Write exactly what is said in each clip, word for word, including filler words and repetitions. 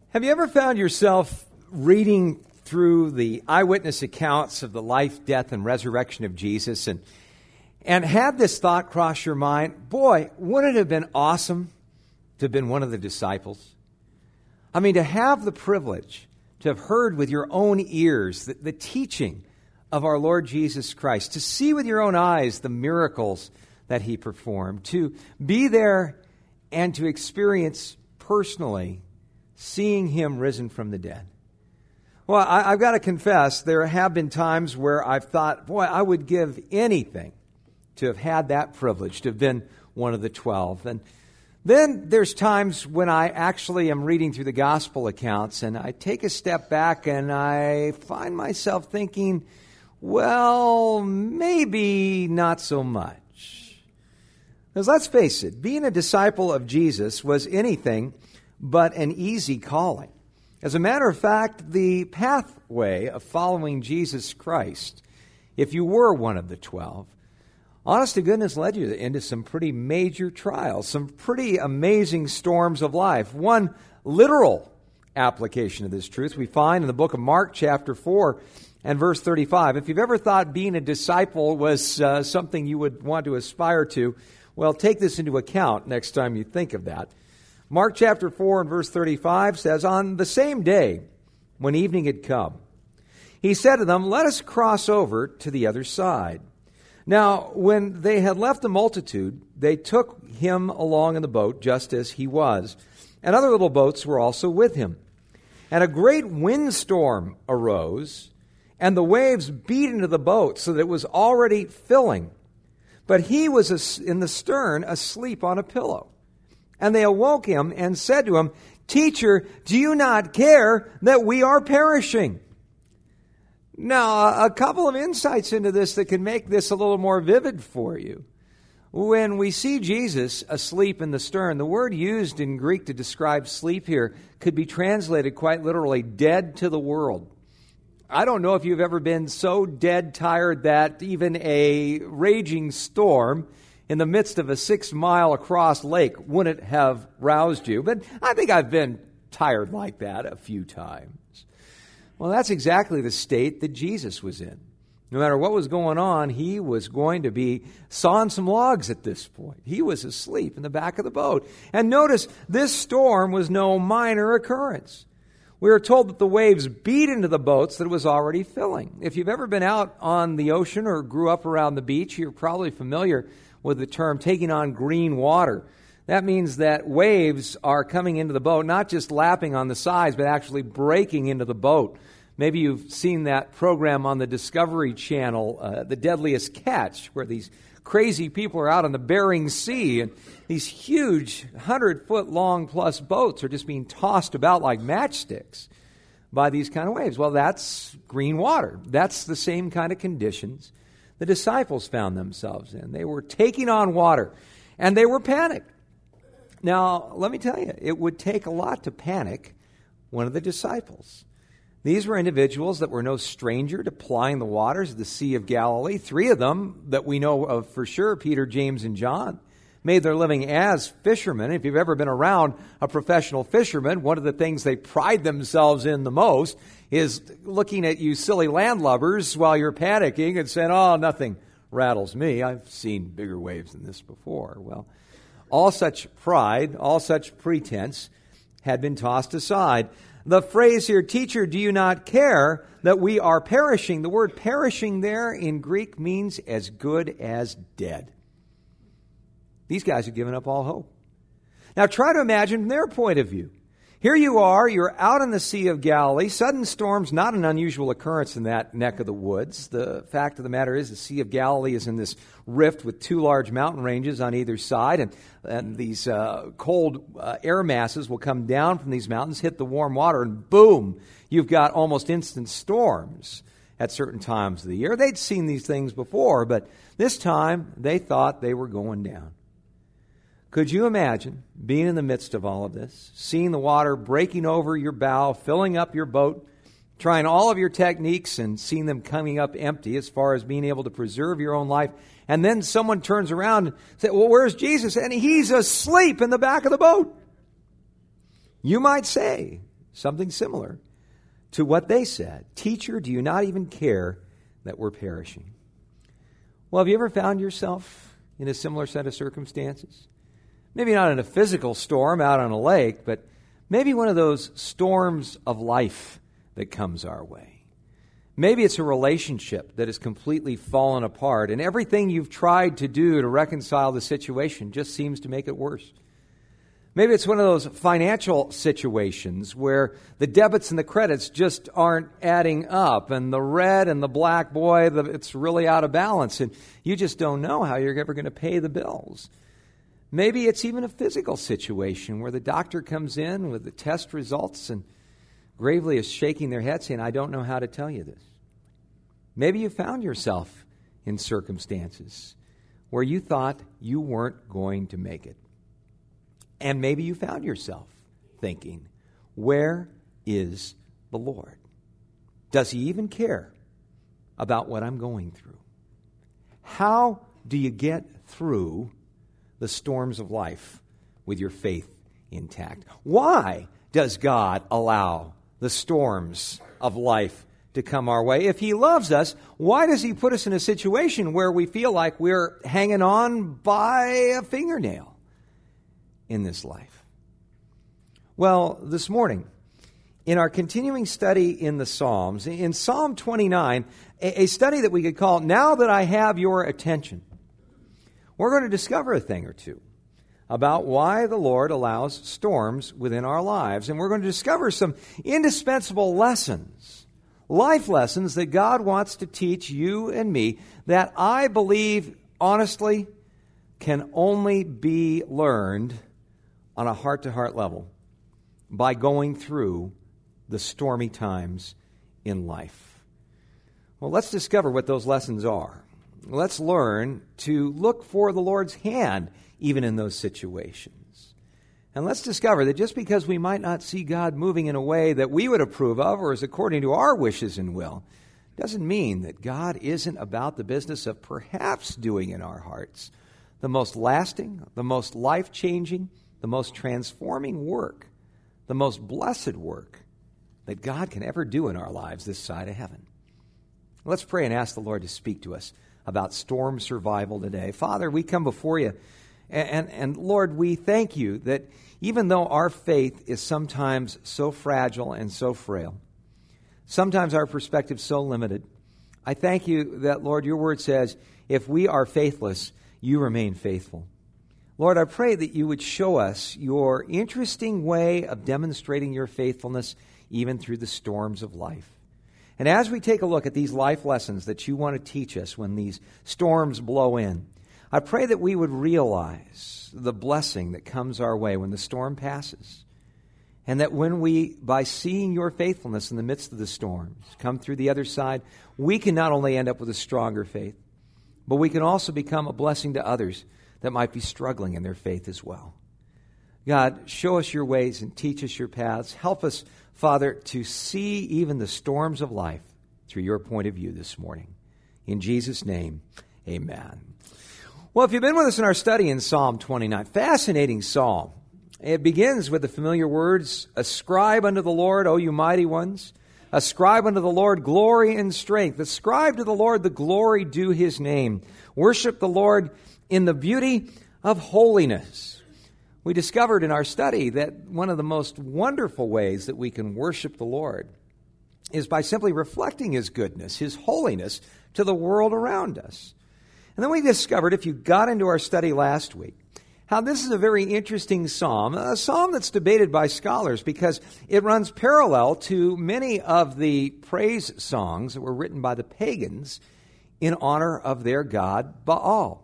Have you ever found yourself reading through the eyewitness accounts of the life, death, and resurrection of Jesus and and had this thought cross your mind? Boy, wouldn't it have been awesome to have been one of the disciples? I mean, to have the privilege to have heard with your own ears the, the teaching of our Lord Jesus Christ, to see with your own eyes the miracles that He performed, to be there and to experience personally seeing Him risen from the dead. Well, I, I've got to confess, there have been times where I've thought, boy, I would give anything to have had that privilege, to have been one of the twelve. And then there's times when I actually am reading through the gospel accounts and I take a step back and I find myself thinking, well, maybe not so much. Because let's face it, being a disciple of Jesus was anything but an easy calling. As a matter of fact, the pathway of following Jesus Christ, if you were one of the twelve, honest to goodness, led you into some pretty major trials, some pretty amazing storms of life. One literal application of this truth we find in the book of Mark chapter four and verse thirty-five. If you've ever thought being a disciple was uh, something you would want to aspire to, well, take this into account next time you think of that. Mark chapter four and verse thirty-five says, "On the same day, when evening had come, He said to them, 'Let us cross over to the other side.' Now, when they had left the multitude, they took Him along in the boat, just as He was. And other little boats were also with Him. And a great windstorm arose, and the waves beat into the boat, so that it was already filling. But He was in the stern, asleep on a pillow. And they awoke Him and said to Him, 'Teacher, do you not care that we are perishing?'" Now, a couple of insights into this that can make this a little more vivid for you. When we see Jesus asleep in the stern, the word used in Greek to describe sleep here could be translated quite literally, dead to the world. I don't know if you've ever been so dead tired that even a raging storm in the midst of a six-mile-across lake wouldn't have roused you. But I think I've been tired like that a few times. Well, that's exactly the state that Jesus was in. No matter what was going on, He was going to be sawing some logs at this point. He was asleep in the back of the boat. And notice, this storm was no minor occurrence. We are told that the waves beat into the boats that it was already filling. If you've ever been out on the ocean or grew up around the beach, you're probably familiar with the term taking on green water. That means that waves are coming into the boat, not just lapping on the sides, but actually breaking into the boat. Maybe you've seen that program on the Discovery Channel, uh, The Deadliest Catch, where these crazy people are out on the Bering Sea, and these huge hundred-foot-long plus boats are just being tossed about like matchsticks by these kind of waves. Well, that's green water. That's the same kind of conditions the disciples found themselves in. They were taking on water, and they were panicked. Now, let me tell you, it would take a lot to panic one of the disciples. These were individuals that were no stranger to plying the waters of the Sea of Galilee. Three of them that we know of for sure, Peter, James, and John, made their living as fishermen. If you've ever been around a professional fisherman, one of the things they pride themselves in the most is looking at you silly landlubbers while you're panicking and saying, "Oh, nothing rattles me. I've seen bigger waves than this before." Well, all such pride, all such pretense had been tossed aside. The phrase here, "Teacher, do you not care that we are perishing?" The word perishing there in Greek means as good as dead. These guys have given up all hope. Now try to imagine from their point of view. Here you are, you're out in the Sea of Galilee. Sudden storms, not an unusual occurrence in that neck of the woods. The fact of the matter is the Sea of Galilee is in this rift with two large mountain ranges on either side, and, and these uh, cold uh, air masses will come down from these mountains, hit the warm water, and boom, you've got almost instant storms at certain times of the year. They'd seen these things before, but this time they thought they were going down. Could you imagine being in the midst of all of this, seeing the water breaking over your bow, filling up your boat, trying all of your techniques and seeing them coming up empty as far as being able to preserve your own life, and then someone turns around and says, "Well, where's Jesus?" And He's asleep in the back of the boat. You might say, something similar to what they said. Teacher, do you not even care that we're perishing? Well, have you ever found yourself in a similar set of circumstances? Maybe not in a physical storm out on a lake, but maybe one of those storms of life that comes our way. Maybe it's a relationship that has completely fallen apart, and everything you've tried to do to reconcile the situation just seems to make it worse. Maybe it's one of those financial situations where the debits and the credits just aren't adding up, and the red and the black, boy, the, it's really out of balance, and you just don't know how you're ever going to pay the bills. Maybe it's even a physical situation where the doctor comes in with the test results and gravely is shaking their head saying, I don't know how to tell you this. Maybe you found yourself in circumstances where you thought you weren't going to make it. And maybe you found yourself thinking, where is the Lord? Does he even care about what I'm going through? How do you get through the storms of life with your faith intact? Why does God allow the storms of life to come our way? If he loves us, why does he put us in a situation where we feel like we're hanging on by a fingernail in this life? Well, this morning, in our continuing study in the Psalms, in Psalm twenty-nine, a study that we could call, Now That I Have Your Attention, we're going to discover a thing or two about why the Lord allows storms within our lives. And we're going to discover some indispensable lessons, life lessons that God wants to teach you and me that I believe, honestly, can only be learned on a heart-to-heart level by going through the stormy times in life. Well, let's discover what those lessons are. Let's learn to look for the Lord's hand even in those situations. And let's discover that just because we might not see God moving in a way that we would approve of or is according to our wishes and will, doesn't mean that God isn't about the business of perhaps doing in our hearts the most lasting, the most life-changing, the most transforming work, the most blessed work that God can ever do in our lives this side of heaven. Let's pray and ask the Lord to speak to us about storm survival today. Father, we come before you, and, and, and Lord, we thank you that even though our faith is sometimes so fragile and so frail, sometimes our perspective is so limited, I thank you that, Lord, your word says, if we are faithless, you remain faithful. Lord, I pray that you would show us your interesting way of demonstrating your faithfulness even through the storms of life. And as we take a look at these life lessons that you want to teach us when these storms blow in, I pray that we would realize the blessing that comes our way when the storm passes. And that when we, by seeing your faithfulness in the midst of the storms, come through the other side, we can not only end up with a stronger faith, but we can also become a blessing to others that might be struggling in their faith as well. God, show us your ways and teach us your paths. Help us, Father, to see even the storms of life through your point of view this morning. In Jesus' name, amen. Well, if you've been with us in our study in Psalm twenty-nine, fascinating psalm. It begins with the familiar words, ascribe unto the Lord, O you mighty ones. Ascribe unto the Lord glory and strength. Ascribe to the Lord the glory due his name. Worship the Lord in the beauty of holiness. We discovered in our study that one of the most wonderful ways that we can worship the Lord is by simply reflecting his goodness, his holiness to the world around us. And then we discovered, if you got into our study last week, how this is a very interesting psalm, a psalm that's debated by scholars because it runs parallel to many of the praise songs that were written by the pagans in honor of their god Baal.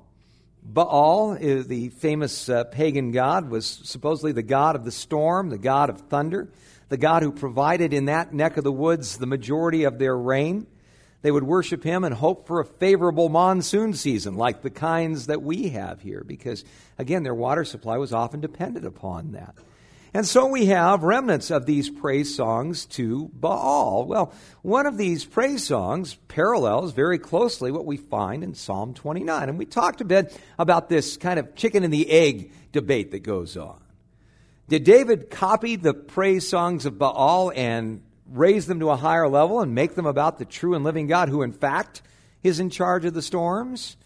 Baal, is the famous uh, pagan god, was supposedly the god of the storm, the god of thunder, the god who provided in that neck of the woods the majority of their rain. They would worship him and hope for a favorable monsoon season like the kinds that we have here because, again, their water supply was often dependent upon that. And so we have remnants of these praise songs to Baal. Well, one of these praise songs parallels very closely what we find in Psalm twenty-nine. And we talked a bit about this kind of chicken and the egg debate that goes on. Did David copy the praise songs of Baal and raise them to a higher level and make them about the true and living God who in fact is in charge of the storms?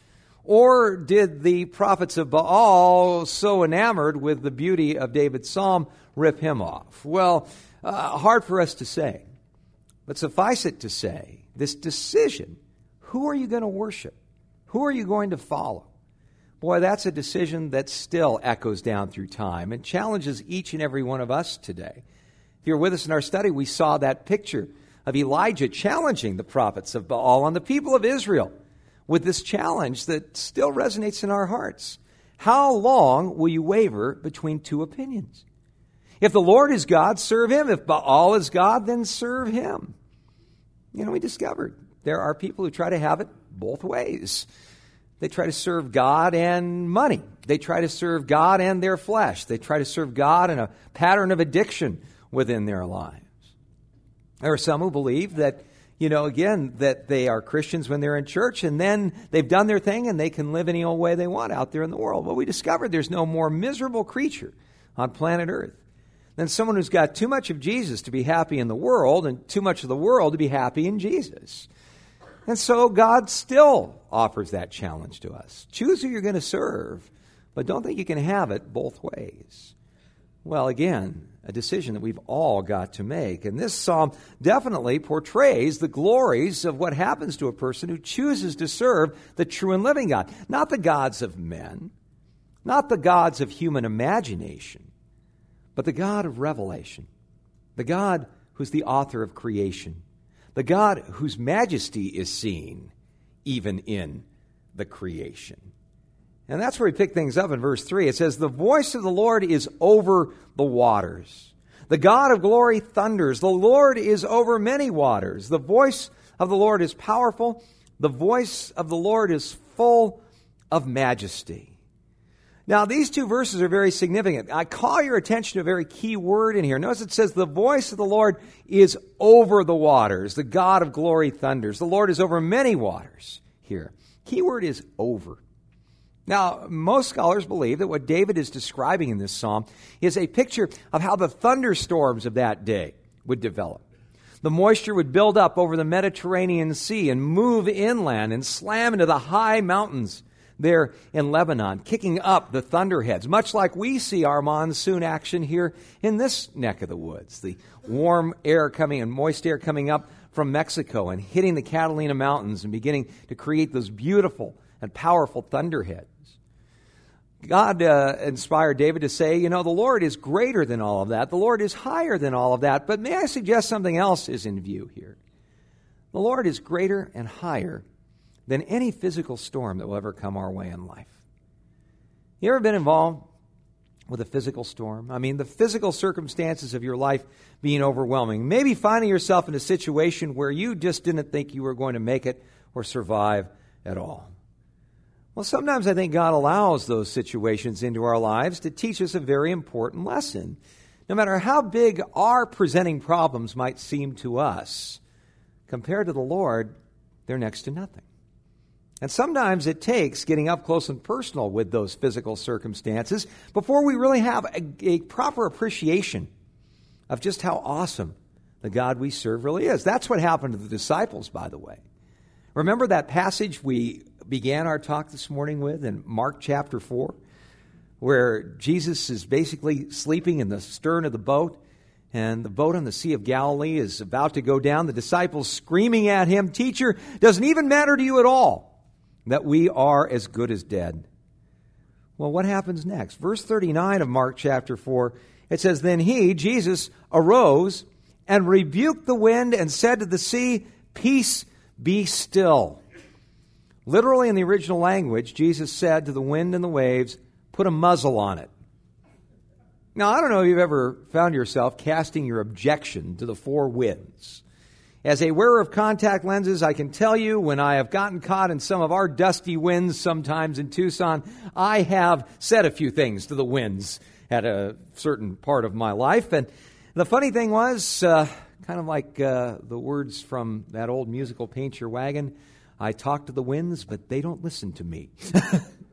Or did the prophets of Baal, so enamored with the beauty of David's psalm, rip him off? Well, uh, hard for us to say. But suffice it to say, this decision, who are you going to worship? Who are you going to follow? Boy, that's a decision that still echoes down through time and challenges each and every one of us today. If you're with us in our study, we saw that picture of Elijah challenging the prophets of Baal and the people of Israel with this challenge that still resonates in our hearts. How long will you waver between two opinions? If the Lord is God, serve him. If Baal is God, then serve him. You know, we discovered there are people who try to have it both ways. They try to serve God and money. They try to serve God and their flesh. They try to serve God in a pattern of addiction within their lives. There are some who believe that, you know, again, that they are Christians when they're in church and then they've done their thing and they can live any old way they want out there in the world. Well, we discovered there's no more miserable creature on planet Earth than someone who's got too much of Jesus to be happy in the world and too much of the world to be happy in Jesus. And so God still offers that challenge to us. Choose who you're going to serve, but don't think you can have it both ways. Well, again, a decision that we've all got to make. And this psalm definitely portrays the glories of what happens to a person who chooses to serve the true and living God. Not the gods of men, not the gods of human imagination, but the God of revelation, the God who's the author of creation, the God whose majesty is seen even in the creation. And that's where we pick things up in verse three. It says, the voice of the Lord is over the waters. The God of glory thunders. The Lord is over many waters. The voice of the Lord is powerful. The voice of the Lord is full of majesty. Now, these two verses are very significant. I call your attention to a very key word in here. Notice it says, the voice of the Lord is over the waters. The God of glory thunders. The Lord is over many waters here. Key word is over. Now, most scholars believe that what David is describing in this psalm is a picture of how the thunderstorms of that day would develop. The moisture would build up over the Mediterranean Sea and move inland and slam into the high mountains there in Lebanon, kicking up the thunderheads, much like we see our monsoon action here in this neck of the woods. The warm air coming and moist air coming up from Mexico and hitting the Catalina Mountains and beginning to create those beautiful and powerful thunderheads. God uh, inspired David to say, you know, the Lord is greater than all of that. The Lord is higher than all of that. But may I suggest something else is in view here? The Lord is greater and higher than any physical storm that will ever come our way in life. You ever been involved with a physical storm? I mean, the physical circumstances of your life being overwhelming. Maybe finding yourself in a situation where you just didn't think you were going to make it or survive at all. Well, sometimes I think God allows those situations into our lives to teach us a very important lesson. No matter how big our presenting problems might seem to us, compared to the Lord, they're next to nothing. And sometimes it takes getting up close and personal with those physical circumstances before we really have a, a proper appreciation of just how awesome the God we serve really is. That's what happened to the disciples, by the way. Remember that passage we began our talk this morning with in Mark chapter four, where Jesus is basically sleeping in the stern of the boat, and the boat on the Sea of Galilee is about to go down. The disciples screaming at him, "Teacher, doesn't even matter to you at all that we are as good as dead." Well, what happens next? Verse thirty-nine of Mark chapter four, it says, "Then he," Jesus, "arose and rebuked the wind and said to the sea, 'Peace, be still.'" Literally in the original language, Jesus said to the wind and the waves, "Put a muzzle on it." Now, I don't know if you've ever found yourself casting your objection to the four winds. As a wearer of contact lenses, I can tell you when I have gotten caught in some of our dusty winds sometimes in Tucson, I have said a few things to the winds at a certain part of my life. And the funny thing was, uh, kind of like uh, the words from that old musical, Paint Your Wagon, I talk to the winds, but they don't listen to me.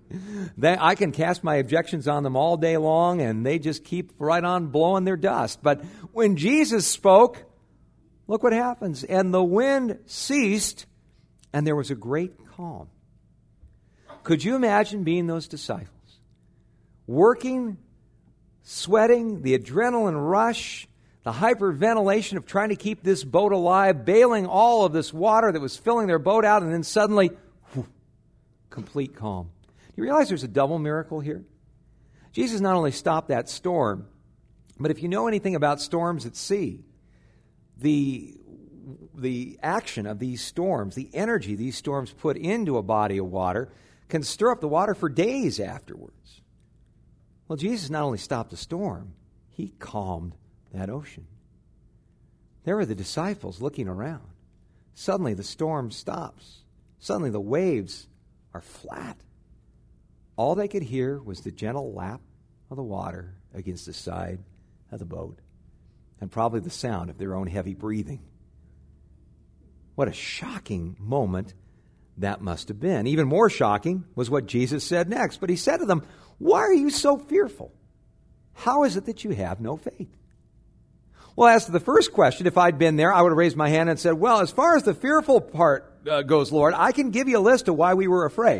They, I can cast my objections on them all day long, and they just keep right on blowing their dust. But when Jesus spoke, look what happens. And the wind ceased, and there was a great calm. Could you imagine being those disciples? Working, sweating, the adrenaline rush, the hyperventilation of trying to keep this boat alive, bailing all of this water that was filling their boat out, and then suddenly, whew, complete calm. You realize there's a double miracle here? Jesus not only stopped that storm, but if you know anything about storms at sea, the, the action of these storms, the energy these storms put into a body of water, can stir up the water for days afterwards. Well, Jesus not only stopped the storm, he calmed that ocean. There were the disciples looking around. Suddenly the storm stops. Suddenly the waves are flat. All they could hear was the gentle lap of the water against the side of the boat, and probably the sound of their own heavy breathing. What a shocking moment that must have been. Even more shocking was what Jesus said next. But he said to them, "Why are you so fearful? How is it that you have no faith?" Well, as to the first question, if I'd been there, I would have raised my hand and said, well, as far as the fearful part uh, goes, Lord, I can give you a list of why we were afraid.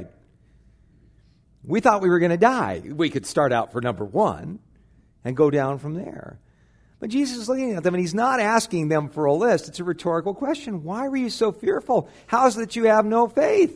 We thought we were going to die. We could start out for number one and go down from there. But Jesus is looking at them, and he's not asking them for a list. It's a rhetorical question. Why were you so fearful? How is it that you have no faith?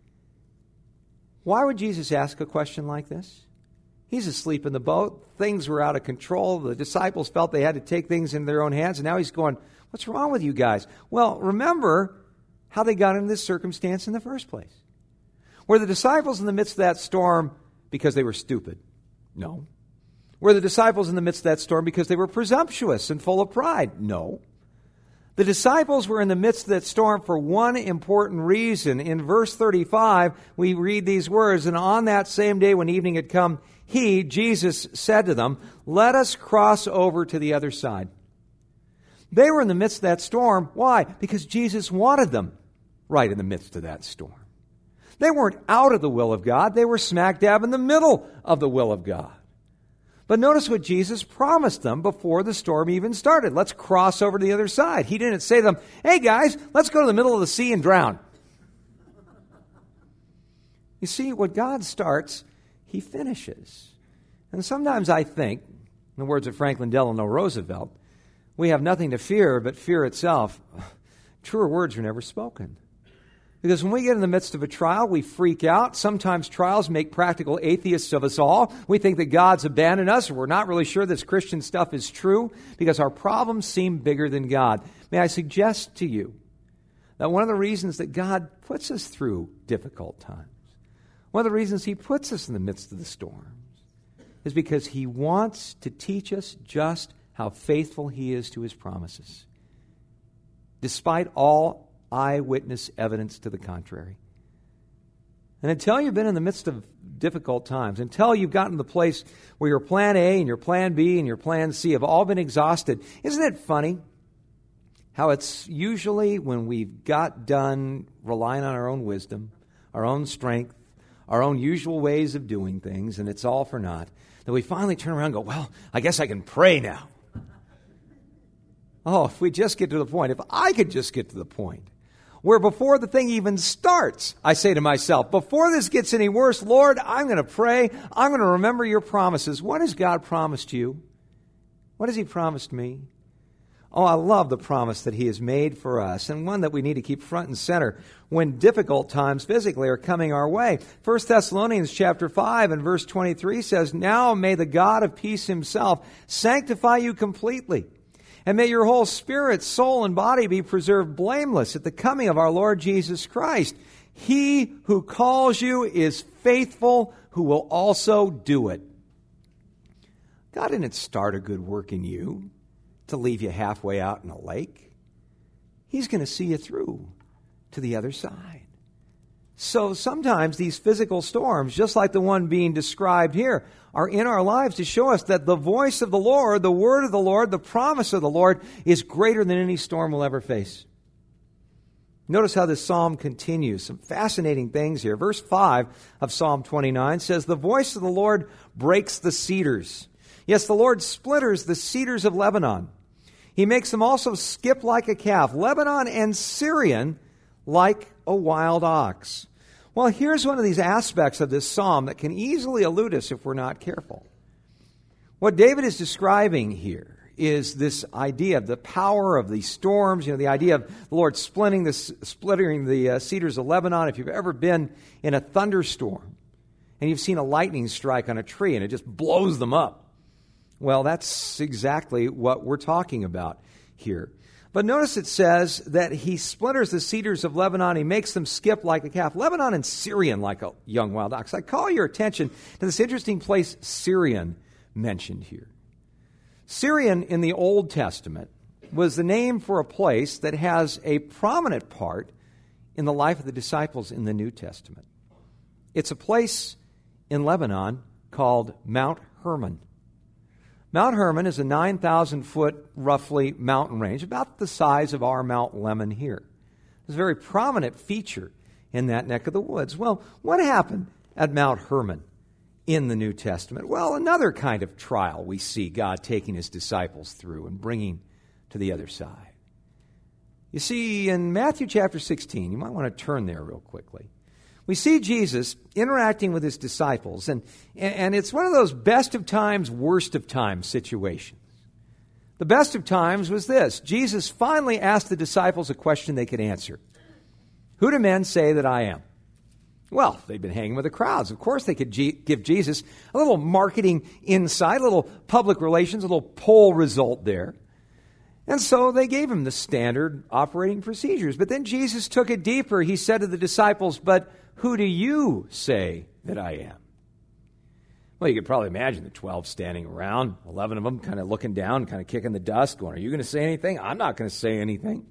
Why would Jesus ask a question like this? He's asleep in the boat. Things were out of control. The disciples felt they had to take things into their own hands, and now he's going, what's wrong with you guys? Well, remember how they got into this circumstance in the first place. Were the disciples in the midst of that storm because they were stupid? No. Were the disciples in the midst of that storm because they were presumptuous and full of pride? No. The disciples were in the midst of that storm for one important reason. In verse thirty-five, we read these words, "And on that same day when evening had come, he, Jesus, said to them, 'Let us cross over to the other side.'" They were in the midst of that storm. Why? Because Jesus wanted them right in the midst of that storm. They weren't out of the will of God. They were smack dab in the middle of the will of God. But notice what Jesus promised them before the storm even started. Let's cross over to the other side. He didn't say to them, hey guys, let's go to the middle of the sea and drown. You see, what God starts, he finishes. And sometimes I think, in the words of Franklin Delano Roosevelt, we have nothing to fear but fear itself. Truer words are never spoken. Because when we get in the midst of a trial, we freak out. Sometimes trials make practical atheists of us all. We think that God's abandoned us, or we're not really sure this Christian stuff is true because our problems seem bigger than God. May I suggest to you that one of the reasons that God puts us through difficult times, one of the reasons he puts us in the midst of the storms, is because he wants to teach us just how faithful he is to his promises, despite all eyewitness evidence to the contrary. And until you've been in the midst of difficult times, until you've gotten to the place where your plan A and your plan B and your plan C have all been exhausted, isn't it funny how it's usually when we've got done relying on our own wisdom, our own strength, our own usual ways of doing things, and it's all for naught, that we finally turn around and go, well, I guess I can pray now. Oh, if we just get to the point, if I could just get to the point where before the thing even starts, I say to myself, before this gets any worse, Lord, I'm going to pray. I'm going to remember your promises. What has God promised you? What has he promised me? Oh, I love the promise that he has made for us, and one that we need to keep front and center when difficult times physically are coming our way. First Thessalonians chapter five and verse twenty-three says, "Now may the God of peace himself sanctify you completely, and may your whole spirit, soul, and body be preserved blameless at the coming of our Lord Jesus Christ. He who calls you is faithful, who will also do it." God didn't start a good work in you to leave you halfway out in a lake. He's going to see you through to the other side. So sometimes these physical storms, just like the one being described here, are in our lives to show us that the voice of the Lord, the word of the Lord, the promise of the Lord is greater than any storm we'll ever face. Notice how this psalm continues. Some fascinating things here. Verse five of Psalm twenty-nine says, "The voice of the Lord breaks the cedars. Yes, the Lord splinters the cedars of Lebanon. He makes them also skip like a calf, Lebanon and Syrian like a wild ox." Well, here's one of these aspects of this psalm that can easily elude us if we're not careful. What David is describing here is this idea of the power of these storms, you know, the idea of the Lord splitting the, splintering the uh, cedars of Lebanon. If you've ever been in a thunderstorm and you've seen a lightning strike on a tree and it just blows them up, well, that's exactly what we're talking about here. But notice it says that he splinters the cedars of Lebanon. He makes them skip like a calf. Lebanon and Syrian like a young wild ox. I call your attention to this interesting place, Syrian, mentioned here. Syrian in the Old Testament was the name for a place that has a prominent part in the life of the disciples in the New Testament. It's a place in Lebanon called Mount Hermon. Mount Hermon is a nine thousand foot, roughly, mountain range, about the size of our Mount Lemmon here. It's a very prominent feature in that neck of the woods. Well, what happened at Mount Hermon in the New Testament? Well, another kind of trial we see God taking his disciples through and bringing to the other side. You see, in Matthew chapter sixteen, you might want to turn there real quickly. We see Jesus interacting with his disciples, and, and it's one of those best of times, worst of times situations. The best of times was this. Jesus finally asked the disciples a question they could answer. Who do men say that I am? Well, they've been hanging with the crowds. Of course, they could G- give Jesus a little marketing insight, a little public relations, a little poll result there. And so they gave him the standard operating procedures. But then Jesus took it deeper. He said to the disciples, "But who do you say that I am?" Well, you could probably imagine the twelve standing around, eleven of them kind of looking down, kind of kicking the dust, going, "Are you going to say anything? I'm not going to say anything."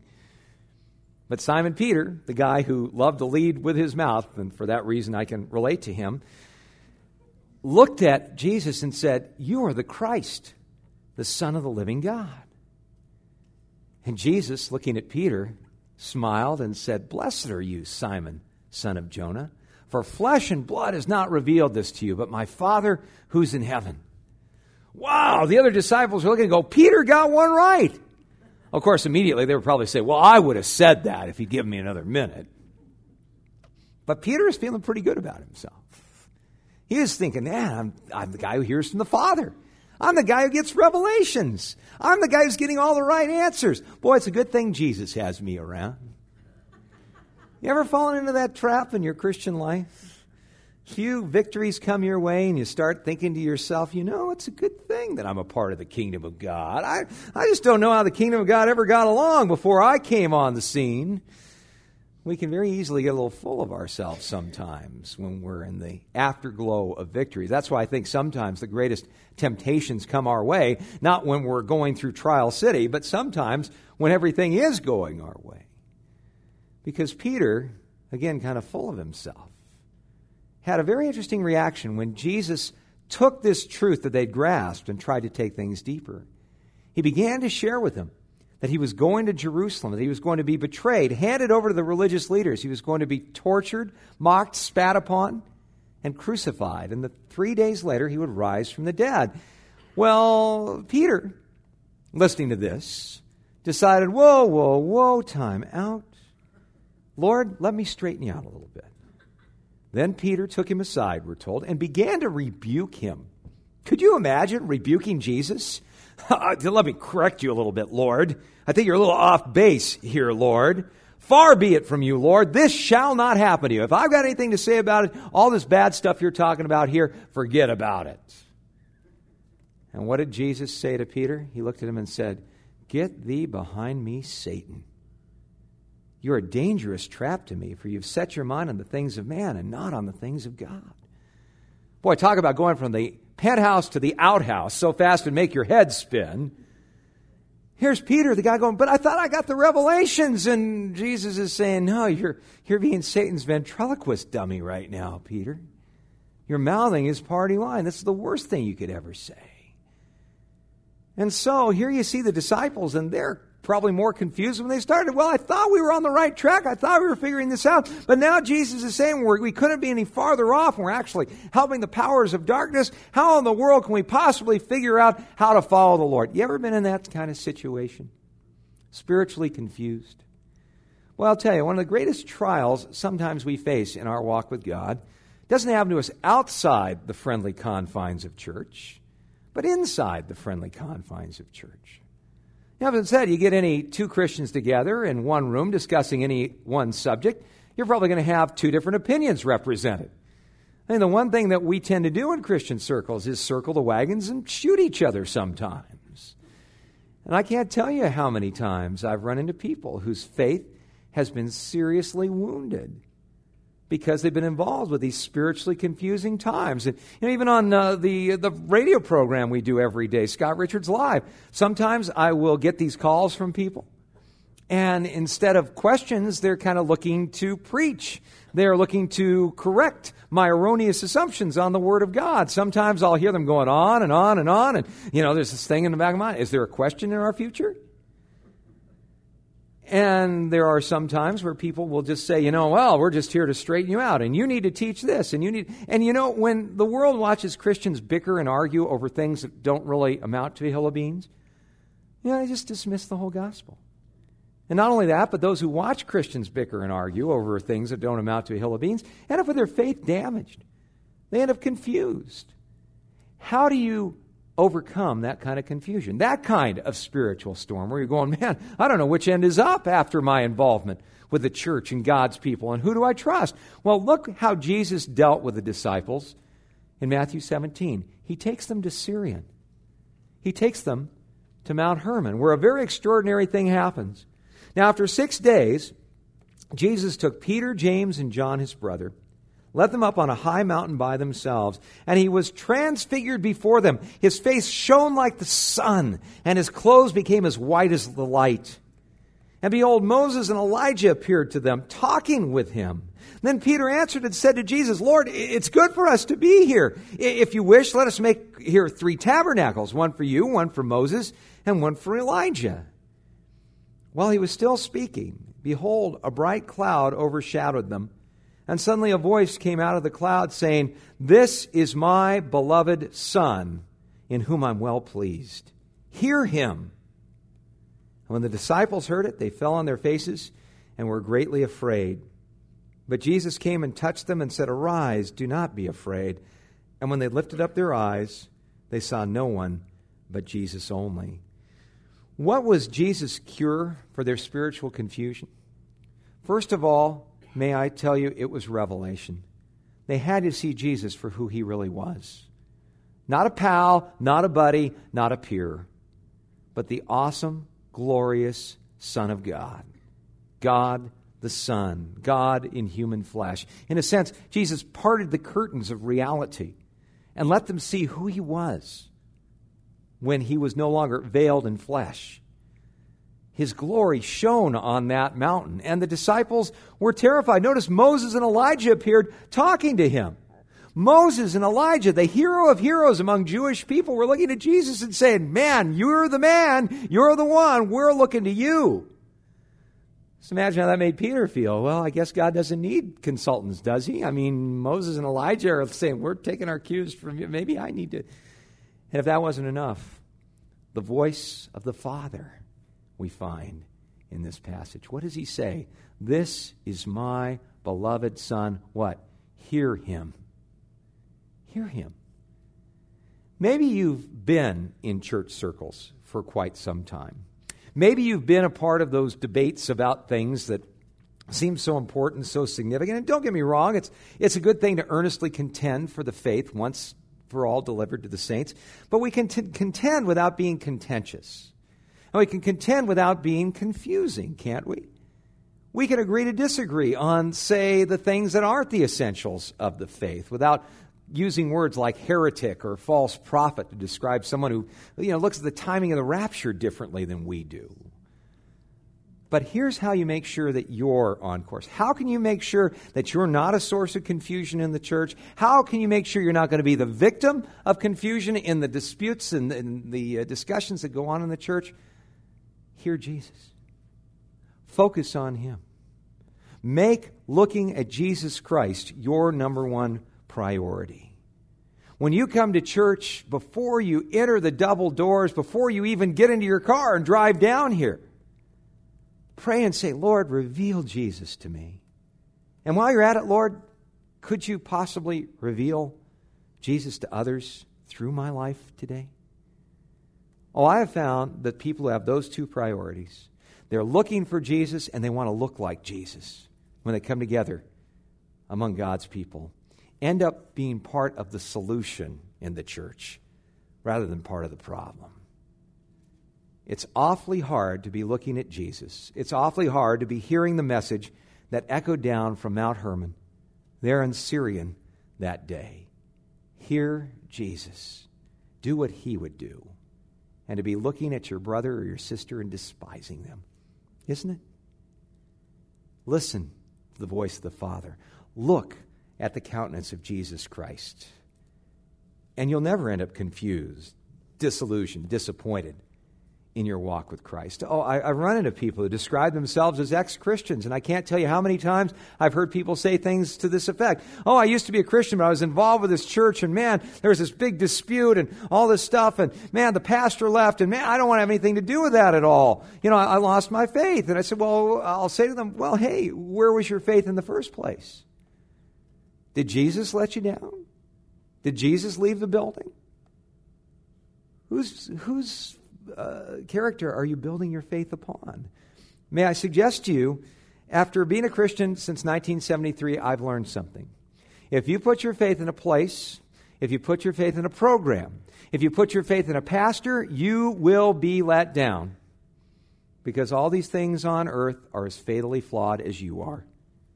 But Simon Peter, the guy who loved to lead with his mouth, and for that reason I can relate to him, looked at Jesus and said, "You are the Christ, the Son of the living God." And Jesus, looking at Peter, smiled and said, "Blessed are you, Simon, son of Jonah, for flesh and blood has not revealed this to you, but my Father who's in heaven." Wow, the other disciples are looking and go, Peter got one right. Of course, immediately they would probably say, "Well, I would have said that if he'd given me another minute." But Peter is feeling pretty good about himself. He is thinking, man, I'm, I'm the guy who hears from the Father. I'm the guy who gets revelations. I'm the guy who's getting all the right answers. Boy, it's a good thing Jesus has me around. You ever fallen into that trap in your Christian life? Few victories come your way and you start thinking to yourself, you know, it's a good thing that I'm a part of the kingdom of God. I, I just don't know how the kingdom of God ever got along before I came on the scene. We can very easily get a little full of ourselves sometimes when we're in the afterglow of victories. That's why I think sometimes the greatest temptations come our way, not when we're going through Trial City, but sometimes when everything is going our way. Because Peter, again, kind of full of himself, had a very interesting reaction when Jesus took this truth that they'd grasped and tried to take things deeper. He began to share with them that he was going to Jerusalem, that he was going to be betrayed, handed over to the religious leaders. He was going to be tortured, mocked, spat upon, and crucified. And that three days later, he would rise from the dead. Well, Peter, listening to this, decided, whoa, whoa, whoa, time out. Lord, let me straighten you out a little bit. Then Peter took him aside, we're told, and began to rebuke him. Could you imagine rebuking Jesus? Let me correct you a little bit, Lord. I think you're a little off base here, Lord. Far be it from you, Lord. This shall not happen to you. If I've got anything to say about it, all this bad stuff you're talking about here, forget about it. And what did Jesus say to Peter? He looked at him and said, "Get thee behind me, Satan. You're a dangerous trap to me, for you've set your mind on the things of man and not on the things of God." Boy, talk about going from the penthouse to the outhouse so fast it'd make your head spin. Here's Peter, the guy going, "But I thought I got the revelations." And Jesus is saying, "No, you're, you're being Satan's ventriloquist dummy right now, Peter. You're mouthing his party line. This is the worst thing you could ever say." And so here you see the disciples, and they're probably more confused when they started. Well, I thought we were on the right track. I thought we were figuring this out. But now Jesus is saying we're, we couldn't be any farther off. We're actually helping the powers of darkness. How in the world can we possibly figure out how to follow the Lord? You ever been in that kind of situation? Spiritually confused? Well, I'll tell you, one of the greatest trials sometimes we face in our walk with God doesn't happen to us outside the friendly confines of church, but inside the friendly confines of church. You haven't said you get any two Christians together in one room discussing any one subject, you're probably going to have two different opinions represented. I mean, the one thing that we tend to do in Christian circles is circle the wagons and shoot each other sometimes. And I can't tell you how many times I've run into people whose faith has been seriously wounded because they've been involved with these spiritually confusing times. And you know, even on uh, the the radio program we do every day, Scott Richards Live, sometimes I will get these calls from people, and instead of questions, they're kind of looking to preach. They're looking to correct my erroneous assumptions on the Word of God. Sometimes I'll hear them going on and on and on, and you know, there's this thing in the back of my mind: is there a question in our future? And there are some times where people will just say, you know, well, we're just here to straighten you out, and you need to teach this, and you need... And you know, when the world watches Christians bicker and argue over things that don't really amount to a hill of beans, you know, they just dismiss the whole gospel. And not only that, but those who watch Christians bicker and argue over things that don't amount to a hill of beans end up with their faith damaged. They end up confused. How do you overcome that kind of confusion, that kind of spiritual storm where you're going, man, I don't know which end is up after my involvement with the church and God's people, and who do I trust? Well, look how Jesus dealt with the disciples in Matthew seventeen. He takes them to Syrian. He takes them to Mount Hermon, where a very extraordinary thing happens. Now, after six days, Jesus took Peter, James, and John, his brother, led them up on a high mountain by themselves, and he was transfigured before them. His face shone like the sun, and his clothes became as white as the light. And behold, Moses and Elijah appeared to them, talking with him. Then Peter answered and said to Jesus, Lord, it's good for us to be here. If you wish, let us make here three tabernacles, one for you, one for Moses, and one for Elijah. While he was still speaking, behold, a bright cloud overshadowed them. And suddenly a voice came out of the cloud saying, This is my beloved Son, in whom I'm well pleased. Hear him. And when the disciples heard it, they fell on their faces and were greatly afraid. But Jesus came and touched them and said, Arise, do not be afraid. And when they lifted up their eyes, they saw no one but Jesus only. What was Jesus' cure for their spiritual confusion? First of all, may I tell you, it was revelation. They had to see Jesus for who he really was. Not a pal, not a buddy, not a peer, but the awesome, glorious Son of God. God the Son, God in human flesh. In a sense, Jesus parted the curtains of reality and let them see who he was when he was no longer veiled in flesh. His glory shone on that mountain, and the disciples were terrified. Notice Moses and Elijah appeared talking to him. Moses and Elijah, the hero of heroes among Jewish people, were looking at Jesus and saying, Man, you're the man, you're the one, we're looking to you. Just imagine how that made Peter feel. Well, I guess God doesn't need consultants, does he? I mean, Moses and Elijah are saying, we're taking our cues from you. Maybe I need to. And if that wasn't enough, the voice of the Father we find in this passage. What does he say? This is my beloved Son. What? Hear him. Hear him. Maybe you've been in church circles for quite some time. Maybe you've been a part of those debates about things that seem so important, so significant. And don't get me wrong, it's it's a good thing to earnestly contend for the faith once for all delivered to the saints. But we can t- contend without being contentious. And we can contend without being confusing, can't we? We can agree to disagree on, say, the things that aren't the essentials of the faith without using words like heretic or false prophet to describe someone who, you know, looks at the timing of the rapture differently than we do. But here's how you make sure that you're on course. How can you make sure that you're not a source of confusion in the church? How can you make sure you're not going to be the victim of confusion in the disputes and, and the uh, discussions that go on in the church? hear Jesus. Focus on Him. Make looking at Jesus Christ your number one priority. When you come to church, before you enter the double doors, before you even get into your car and drive down here, pray and say, Lord, reveal Jesus to me. And while you're at it, Lord, could you possibly reveal Jesus to others through my life today? Oh, I have found that people who have those two priorities, they're looking for Jesus and they want to look like Jesus when they come together among God's people, end up being part of the solution in the church rather than part of the problem. It's awfully hard to be looking at Jesus. It's awfully hard to be hearing the message that echoed down from Mount Hermon there in Syrian that day. Hear Jesus. Do what He would do. And to be looking at your brother or your sister and despising them. Isn't it? Listen to the voice of the Father. Look at the countenance of Jesus Christ. And you'll never end up confused, disillusioned, disappointed in your walk with Christ. Oh, I, I've run into people who describe themselves as ex-Christians, and I can't tell you how many times I've heard people say things to this effect. Oh, I used to be a Christian, but I was involved with this church, and man, there was this big dispute and all this stuff, and man, the pastor left, and man, I don't want to have anything to do with that at all. You know, I, I lost my faith. And I said, well, I'll say to them, well, hey, where was your faith in the first place? Did Jesus let you down? Did Jesus leave the building? Who's, who's, Uh, character are you building your faith upon? May I suggest to you, after being a Christian since nineteen seventy-three, I've learned something. If you put your faith in a place, if you put your faith in a program, if you put your faith in a pastor, you will be let down. Because all these things on earth are as fatally flawed as you are.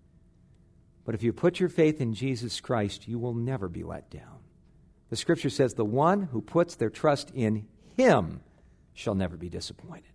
But if you put your faith in Jesus Christ, you will never be let down. The Scripture says the one who puts their trust in Him shall never be disappointed.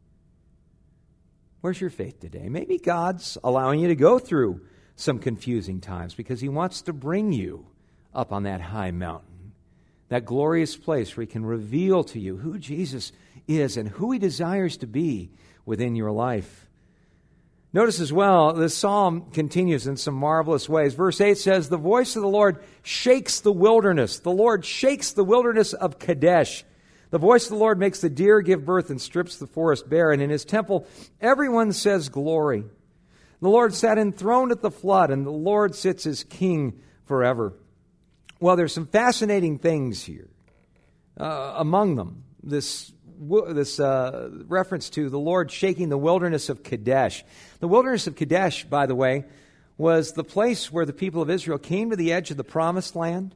Where's your faith today? Maybe God's allowing you to go through some confusing times because He wants to bring you up on that high mountain, that glorious place where He can reveal to you who Jesus is and who He desires to be within your life. Notice as well, this psalm continues in some marvelous ways. Verse eight says, the voice of the Lord shakes the wilderness. The Lord shakes the wilderness of Kadesh. The voice of the Lord makes the deer give birth and strips the forest bare. And in His temple, everyone says glory. The Lord sat enthroned at the flood, and the Lord sits as king forever. Well, there's some fascinating things here. Uh, among them, this, this uh, reference to the Lord shaking the wilderness of Kadesh. The wilderness of Kadesh, by the way, was the place where the people of Israel came to the edge of the promised land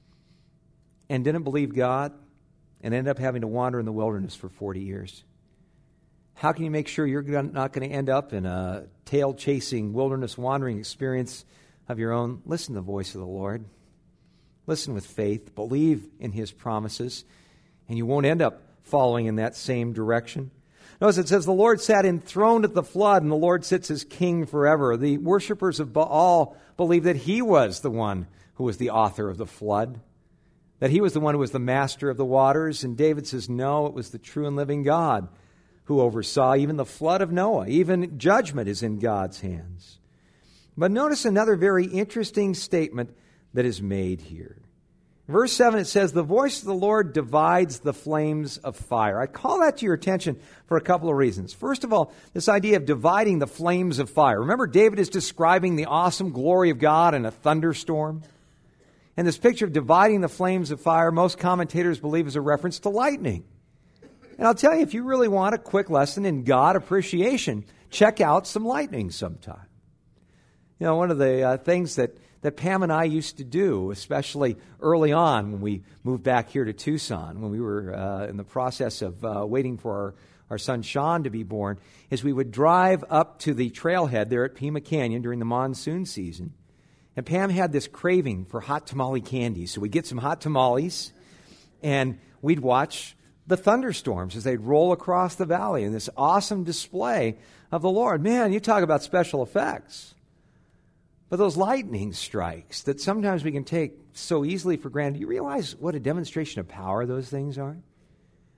and didn't believe God, and end up having to wander in the wilderness for forty years. How can you make sure you're not going to end up in a tail-chasing wilderness wandering experience of your own? Listen to the voice of the Lord. Listen with faith. Believe in His promises, and you won't end up following in that same direction. Notice it says, the Lord sat enthroned at the flood, and the Lord sits as king forever. The worshipers of Baal believed that He was the one who was the author of the flood, that He was the one who was the master of the waters. And David says, no, it was the true and living God who oversaw even the flood of Noah. Even judgment is in God's hands. But notice another very interesting statement that is made here. Verse seven, it says, the voice of the Lord divides the flames of fire. I call that to your attention for a couple of reasons. First of all, this idea of dividing the flames of fire. Remember, David is describing the awesome glory of God in a thunderstorm. And this picture of dividing the flames of fire, most commentators believe is a reference to lightning. And I'll tell you, if you really want a quick lesson in God appreciation, check out some lightning sometime. You know, one of the uh, things that, that Pam and I used to do, especially early on when we moved back here to Tucson, when we were uh, in the process of uh, waiting for our, our son Sean to be born, is we would drive up to the trailhead there at Pima Canyon during the monsoon season. And Pam had this craving for hot tamale candy. So we'd get some hot tamales, and we'd watch the thunderstorms as they'd roll across the valley in this awesome display of the Lord. Man, you talk about special effects. But those lightning strikes that sometimes we can take so easily for granted, do you realize what a demonstration of power those things are?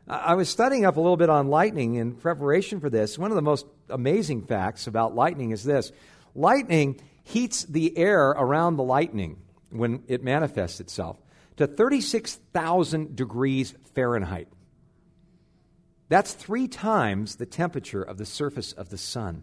I was studying up a little bit on lightning in preparation for this. One of the most amazing facts about lightning is this. Lightning heats the air around the lightning when it manifests itself to thirty-six thousand degrees Fahrenheit. That's three times the temperature of the surface of the sun.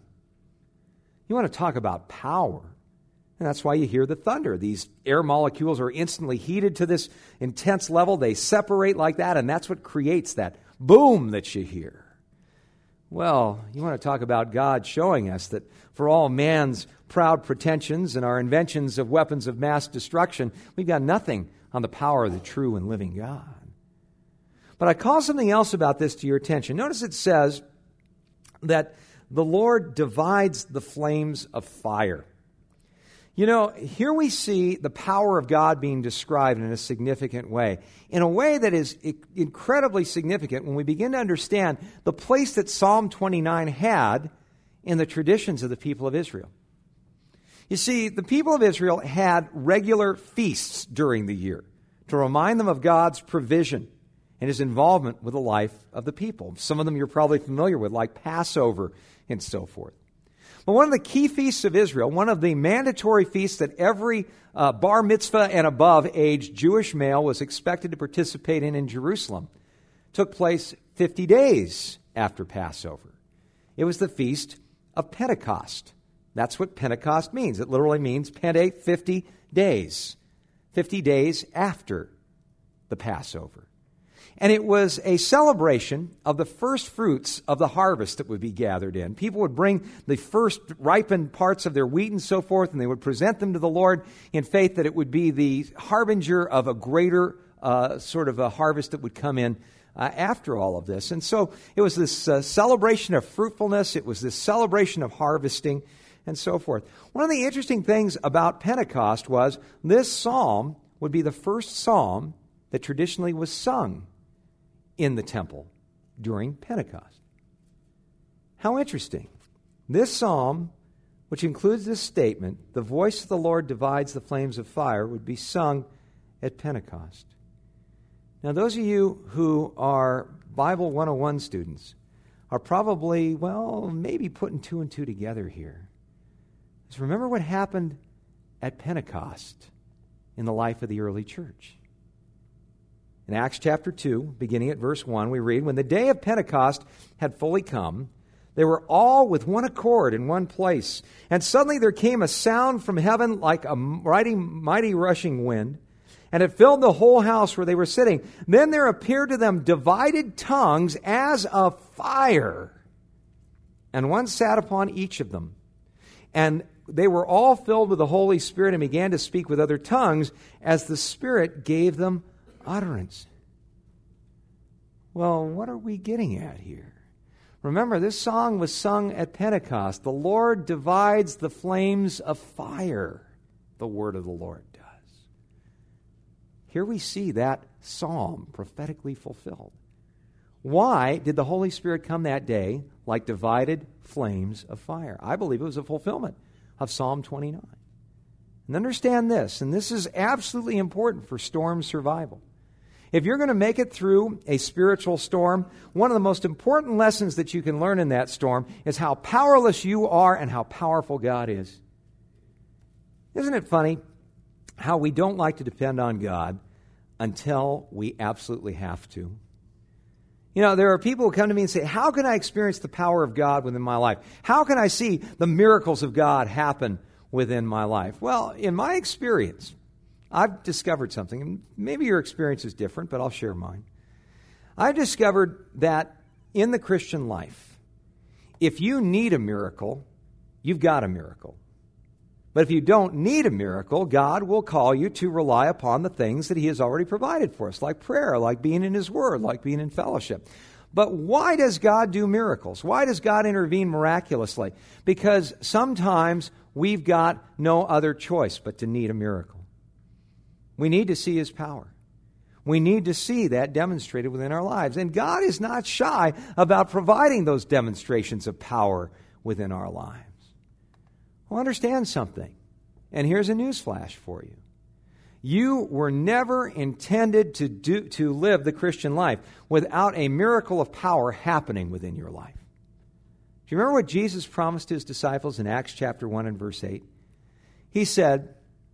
You want to talk about power. And that's why you hear the thunder. These air molecules are instantly heated to this intense level. They separate like that, and that's what creates that boom that you hear. Well, you want to talk about God showing us that for all man's proud pretensions and our inventions of weapons of mass destruction, we've got nothing on the power of the true and living God. But I call something else about this to your attention. Notice it says that the Lord divides the flames of fire. You know, here we see the power of God being described in a significant way, in a way that is incredibly significant when we begin to understand the place that Psalm twenty-nine had in the traditions of the people of Israel. You see, the people of Israel had regular feasts during the year to remind them of God's provision and His involvement with the life of the people. Some of them you're probably familiar with, like Passover and so forth. But one of the key feasts of Israel, one of the mandatory feasts that every uh, bar mitzvah and above age Jewish male was expected to participate in in Jerusalem, took place fifty days after Passover. It was the Feast of Pentecost. That's what Pentecost means. It literally means Pente, fifty days. fifty days after the Passover. And it was a celebration of the first fruits of the harvest that would be gathered in. People would bring the first ripened parts of their wheat and so forth, and they would present them to the Lord in faith that it would be the harbinger of a greater uh, sort of a harvest that would come in uh, after all of this. And so it was this uh, celebration of fruitfulness. It was this celebration of harvesting and so forth. One of the interesting things about Pentecost was this psalm would be the first psalm that traditionally was sung in the temple during Pentecost. How interesting. This psalm, which includes this statement, the voice of the Lord divides the flames of fire, would be sung at Pentecost. Now, those of you who are Bible one oh one students are probably, well, maybe putting two and two together here. Because remember what happened at Pentecost in the life of the early church. In Acts chapter two, beginning at verse one, we read, "When the day of Pentecost had fully come, they were all with one accord in one place. And suddenly there came a sound from heaven like a mighty, mighty rushing wind, and it filled the whole house where they were sitting. Then there appeared to them divided tongues as of fire, and one sat upon each of them. And they were all filled with the Holy Spirit and began to speak with other tongues as the Spirit gave them utterance." Well, what are we getting at here? Remember, this song was sung at Pentecost. The Lord divides the flames of fire, the word of the Lord does. Here we see that psalm prophetically fulfilled. Why did the Holy Spirit come that day like divided flames of fire? I believe it was a fulfillment of Psalm twenty-nine. And understand this, and this is absolutely important for storm survival. If you're going to make it through a spiritual storm, one of the most important lessons that you can learn in that storm is how powerless you are and how powerful God is. Isn't it funny how we don't like to depend on God until we absolutely have to? You know, there are people who come to me and say, how can I experience the power of God within my life? How can I see the miracles of God happen within my life? Well, in my experience, I've discovered something, and maybe your experience is different, but I'll share mine. I've discovered that in the Christian life, if you need a miracle, you've got a miracle. But if you don't need a miracle, God will call you to rely upon the things that He has already provided for us, like prayer, like being in His Word, like being in fellowship. But why does God do miracles? Why does God intervene miraculously? Because sometimes we've got no other choice but to need a miracle. We need to see His power. We need to see that demonstrated within our lives. And God is not shy about providing those demonstrations of power within our lives. Well, understand something. And here's a news flash for you. You were never intended to do to live the Christian life without a miracle of power happening within your life. Do you remember what Jesus promised his disciples in Acts chapter one and verse eight? He said,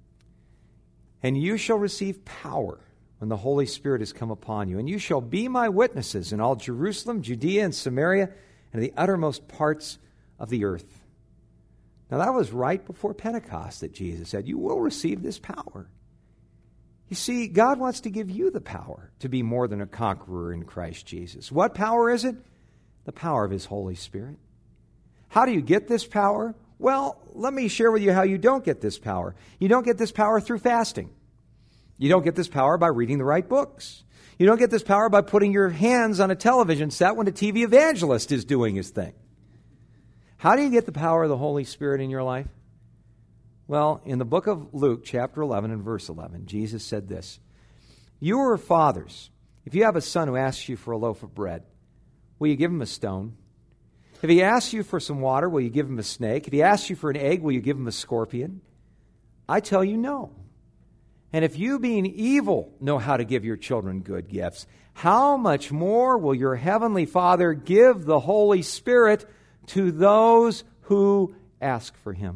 "And you shall receive power when the Holy Spirit has come upon you, and you shall be my witnesses in all Jerusalem, Judea, and Samaria, and the uttermost parts of the earth." Now that was right before Pentecost that Jesus said, you will receive this power. You see, God wants to give you the power to be more than a conqueror in Christ Jesus. What power is it? The power of his Holy Spirit. How do you get this power? Well, let me share with you how you don't get this power. You don't get this power through fasting. You don't get this power by reading the right books. You don't get this power by putting your hands on a television set when a T V evangelist is doing his thing. How do you get the power of the Holy Spirit in your life? Well, in the book of Luke, chapter eleven and verse eleven, Jesus said this, "You are fathers. If you have a son who asks you for a loaf of bread, will you give him a stone? If he asks you for some water, will you give him a snake? If he asks you for an egg, will you give him a scorpion? I tell you no. And if you, being evil, know how to give your children good gifts, how much more will your heavenly Father give the Holy Spirit to those who ask for him?"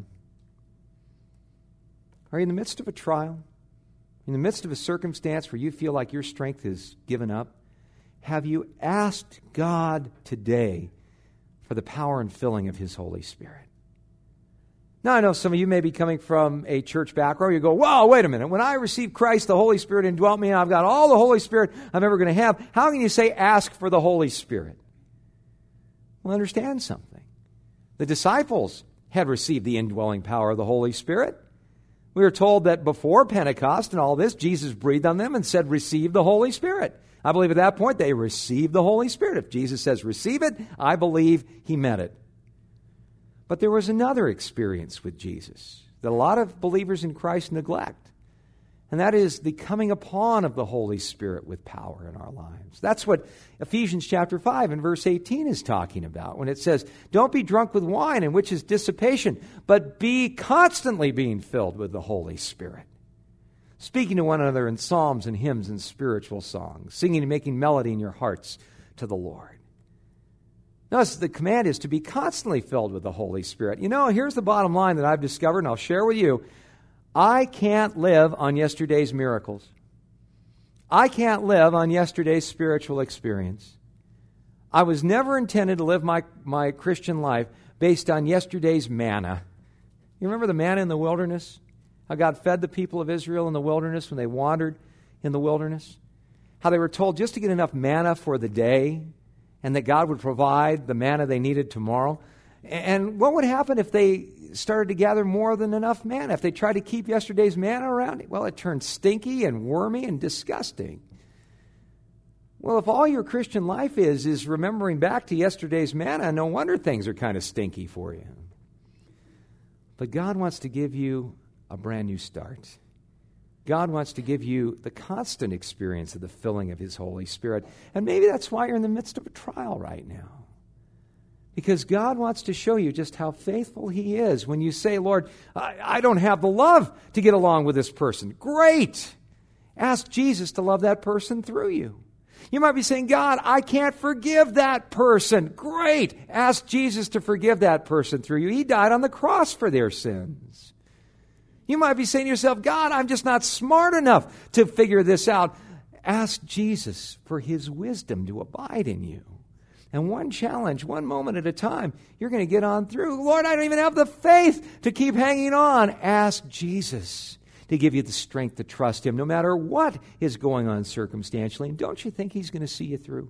Are you in the midst of a trial? In the midst of a circumstance where you feel like your strength is given up? Have you asked God today for the power and filling of his Holy Spirit? Now, I know some of you may be coming from a church background. You go, whoa, wait a minute. When I received Christ, the Holy Spirit indwelt me, and I've got all the Holy Spirit I'm ever going to have. How can you say ask for the Holy Spirit? Well, understand something. The disciples had received the indwelling power of the Holy Spirit. We were told that before Pentecost and all this, Jesus breathed on them and said, receive the Holy Spirit. I believe at that point they received the Holy Spirit. If Jesus says receive it, I believe he meant it. But there was another experience with Jesus that a lot of believers in Christ neglect. And that is the coming upon of the Holy Spirit with power in our lives. That's what Ephesians chapter five and verse eighteen is talking about when it says, don't be drunk with wine, in which is dissipation, but be constantly being filled with the Holy Spirit. Speaking to one another in psalms and hymns and spiritual songs, singing and making melody in your hearts to the Lord. Notice the command is to be constantly filled with the Holy Spirit. You know, here's the bottom line that I've discovered, and I'll share with you. I can't live on yesterday's miracles. I can't live on yesterday's spiritual experience. I was never intended to live my, my Christian life based on yesterday's manna. You remember the manna in the wilderness? How God fed the people of Israel in the wilderness when they wandered in the wilderness? How they were told just to get enough manna for the day and that God would provide the manna they needed tomorrow. And what would happen if they started to gather more than enough manna? If they tried to keep yesterday's manna around, well, it turned stinky and wormy and disgusting. Well, if all your Christian life is, is remembering back to yesterday's manna, no wonder things are kind of stinky for you. But God wants to give you a brand new start. God wants to give you the constant experience of the filling of his Holy Spirit. And maybe that's why you're in the midst of a trial right now. Because God wants to show you just how faithful he is. When you say, Lord, I, I don't have the love to get along with this person. Great! Ask Jesus to love that person through you. You might be saying, God, I can't forgive that person. Great! Ask Jesus to forgive that person through you. He died on the cross for their sins. You might be saying to yourself, God, I'm just not smart enough to figure this out. Ask Jesus for his wisdom to abide in you. And one challenge, one moment at a time, you're going to get on through. Lord, I don't even have the faith to keep hanging on. Ask Jesus to give you the strength to trust him no matter what is going on circumstantially. And don't you think he's going to see you through?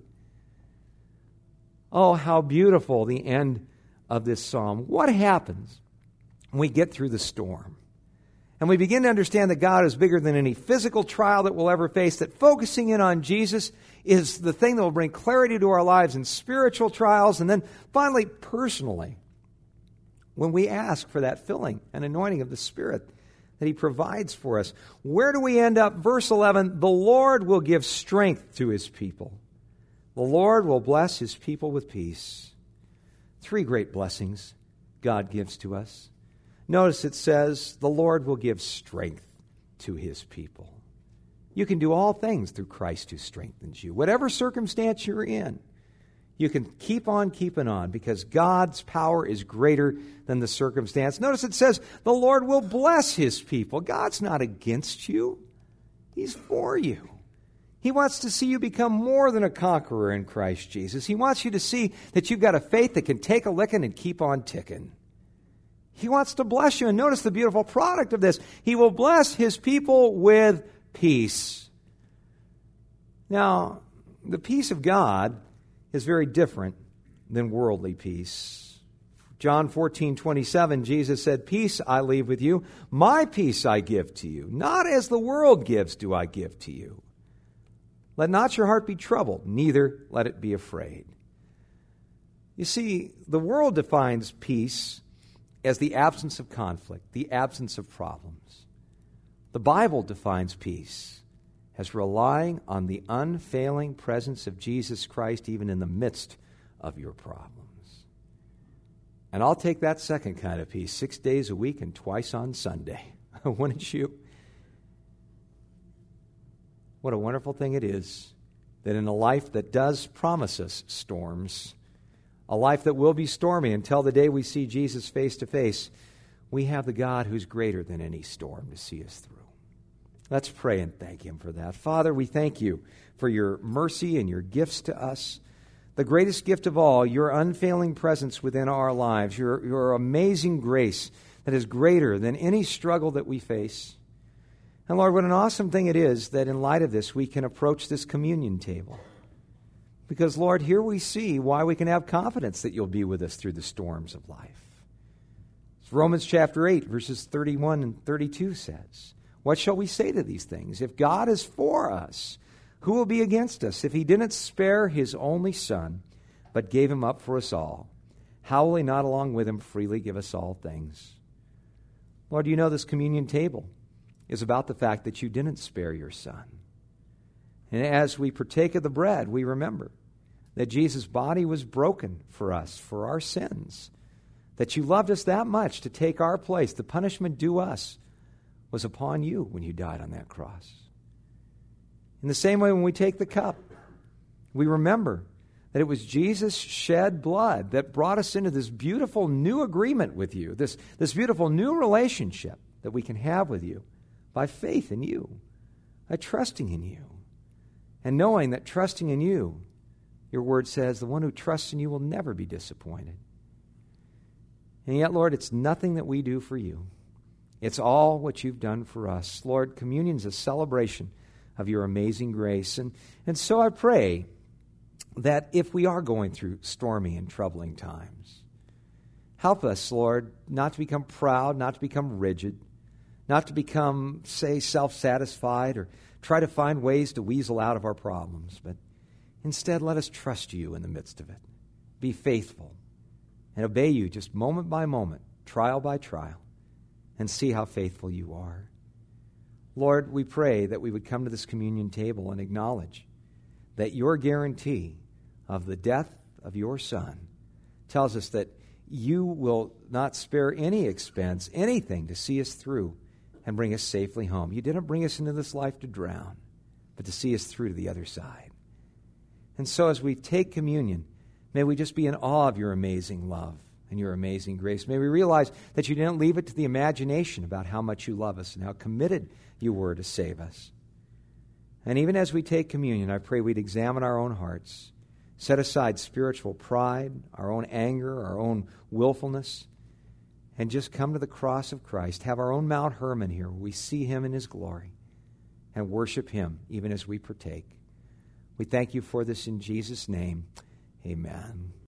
Oh, how beautiful the end of this psalm. What happens when we get through the storm? And we begin to understand that God is bigger than any physical trial that we'll ever face, that focusing in on Jesus is the thing that will bring clarity to our lives in spiritual trials. And then finally, personally, when we ask for that filling and anointing of the Spirit that he provides for us, where do we end up? Verse eleven, the Lord will give strength to his people. The Lord will bless his people with peace. Three great blessings God gives to us. Notice it says, the Lord will give strength to his people. You can do all things through Christ who strengthens you. Whatever circumstance you're in, you can keep on keeping on because God's power is greater than the circumstance. Notice it says, the Lord will bless his people. God's not against you. He's for you. He wants to see you become more than a conqueror in Christ Jesus. He wants you to see that you've got a faith that can take a licking and keep on ticking. He wants to bless you. And notice the beautiful product of this. He will bless his people with peace. Now, the peace of God is very different than worldly peace. John fourteen twenty-seven, Jesus said, peace I leave with you, my peace I give to you. Not as the world gives do I give to you. Let not your heart be troubled, neither let it be afraid. You see, the world defines peace as the absence of conflict, the absence of problems. The Bible defines peace as relying on the unfailing presence of Jesus Christ even in the midst of your problems. And I'll take that second kind of peace six days a week and twice on Sunday. Wouldn't you? What a wonderful thing it is that in a life that does promise us storms, a life that will be stormy until the day we see Jesus face to face, we have the God who's greater than any storm to see us through. Let's pray and thank him for that. Father, we thank you for your mercy and your gifts to us. The greatest gift of all, your unfailing presence within our lives, your, your amazing grace that is greater than any struggle that we face. And Lord, what an awesome thing it is that in light of this, we can approach this communion table. Because, Lord, here we see why we can have confidence that you'll be with us through the storms of life. Romans chapter eight, verses thirty-one and thirty-two says, what shall we say to these things? If God is for us, who will be against us? If he didn't spare his only Son, but gave him up for us all, how will he not along with him freely give us all things? Lord, you know this communion table is about the fact that you didn't spare your Son. And as we partake of the bread, we remember that Jesus' body was broken for us, for our sins, that you loved us that much to take our place. The punishment due us was upon you when you died on that cross. In the same way, when we take the cup, we remember that it was Jesus' shed blood that brought us into this beautiful new agreement with you, this, this beautiful new relationship that we can have with you by faith in you, by trusting in you, and knowing that trusting in you, your word says, the one who trusts in you will never be disappointed. And yet, Lord, it's nothing that we do for you. It's all what you've done for us. Lord, communion is a celebration of your amazing grace. And, and so I pray that if we are going through stormy and troubling times, help us, Lord, not to become proud, not to become rigid, not to become, say, self-satisfied or try to find ways to weasel out of our problems, but instead let us trust you in the midst of it. Be faithful and obey you just moment by moment, trial by trial, and see how faithful you are. Lord, we pray that we would come to this communion table and acknowledge that your guarantee of the death of your Son tells us that you will not spare any expense, anything to see us through and bring us safely home. You didn't bring us into this life to drown, but to see us through to the other side. And so as we take communion, may we just be in awe of your amazing love and your amazing grace. May we realize that you didn't leave it to the imagination about how much you love us and how committed you were to save us. And even as we take communion, I pray we'd examine our own hearts, set aside spiritual pride, our own anger, our own willfulness, and just come to the cross of Christ, have our own Mount Hermon here where we see him in his glory and worship him even as we partake. We thank you for this in Jesus' name. Amen.